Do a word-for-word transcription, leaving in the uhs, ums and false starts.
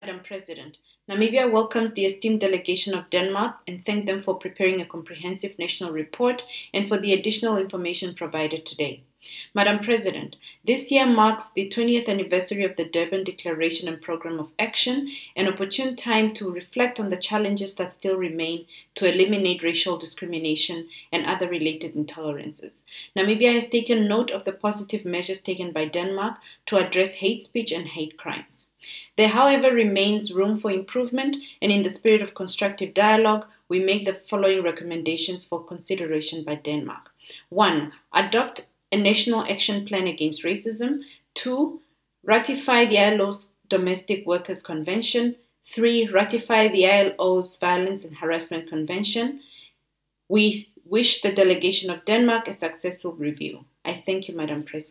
Madam President, Namibia welcomes the esteemed delegation of Denmark and thank them for preparing a comprehensive national report and for the additional information provided today. Madam President, this year marks the twentieth anniversary of the Durban Declaration and Programme of Action, an opportune time to reflect on the challenges that still remain to eliminate racial discrimination and other related intolerances. Namibia has taken note of the positive measures taken by Denmark to address hate speech and hate crimes. There, however, remains room for improvement, and in the spirit of constructive dialogue, we make the following recommendations for consideration by Denmark. One, adopt a national action plan against racism. Two, ratify the I L O's Domestic Workers Convention. Three, ratify the I L O's Violence and Harassment Convention. We wish the delegation of Denmark a successful review. I thank you, Madam President.